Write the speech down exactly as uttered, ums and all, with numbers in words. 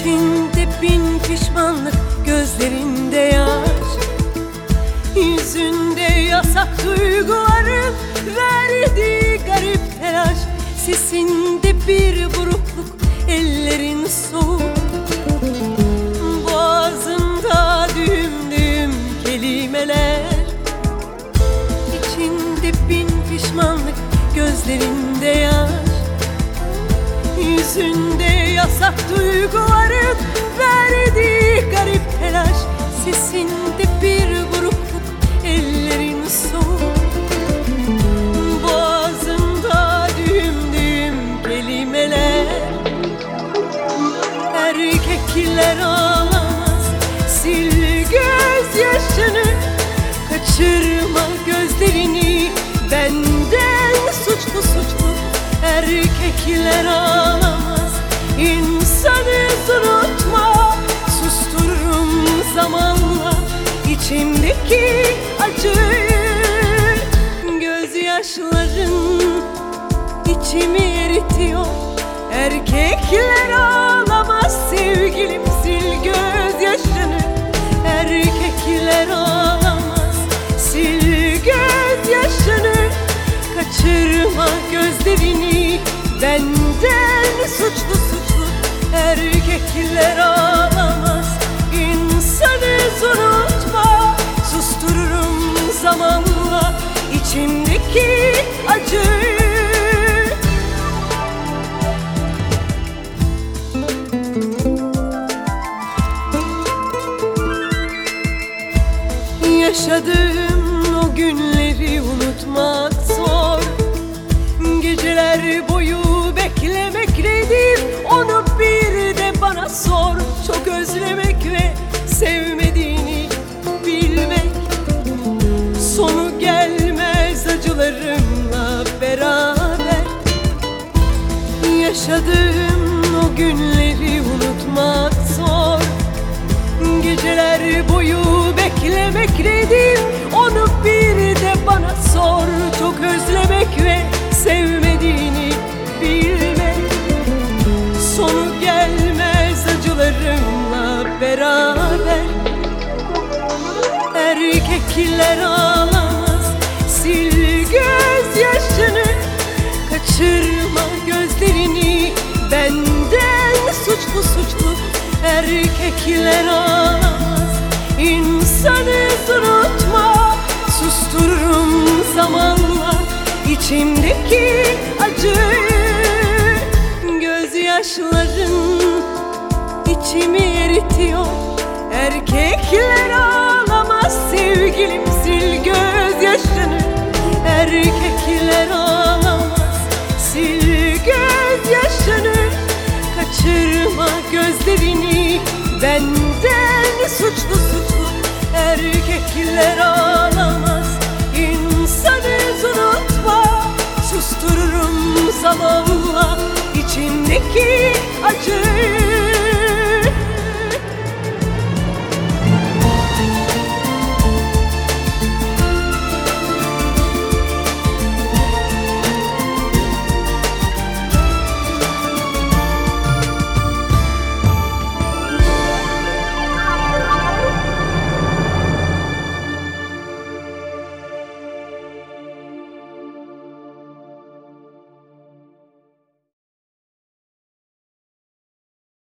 İçinde bin pişmanlık, gözlerinde yaş, yüzünde yasak duyguların verdiği garip telaş. Sesinde bir burukluk, ellerin soğuk, boğazında düğüm düğüm kelimeler. İçinde bin pişmanlık, gözlerinde yaş, yüzünde yasak duyguların verdiği garip telaş. Sesinde bir burukluk, ellerin soğuk, boğazında düğüm düğüm kelimeler. Erkekler ağlamaz, sil gözyaşını, kaçırma gözlerini benden suçlu suçlu. Erkekler ağlamaz, insanı unutma, sustururum zamanla içimdeki acıyı. Gözyaşların içimi eritiyor. Erkekler ağlamaz sevgilim, sil gözyaşını. Erkekler ağlamaz, sil gözyaşını, kaçırma gözlerini benden suçlu suçlu. Erkekler ağlamaz, insanı unutma, sustururum zamanla içimdeki acıyı. Yaşadığım o günleri unutmak zor. Geceler boyu beklemek nedir, onu bir de bana sor. Çok özlemek ve sevmediğini bilmek, sonu gelmez acılarımla beraber. Yaşadığım o günleri unutmak zor. Geceler boyu beklemek nedir, onu bir de bana sor. Çok özlemek ve sevmediğini bilmek, sonu gelmez acılarımla beraber. Erkekler ağlamaz, sil gözyaşını, kaçırma gözlerini benden suçlu suçlu. Erkekler ağlamaz, insanı unutma, sustururum zamanla içimdeki acıyı. Gözyaşların içimi eritiyor. Erkekler ağlamaz sevgilim, sil gözyaşını. Erkekler ağlamaz, sil gözyaşını, kaçırma gözlerini benden suçlu suçlu. Erkekler ağlamaz, insanı unutma, sustururum zamanla içimdeki acıyı.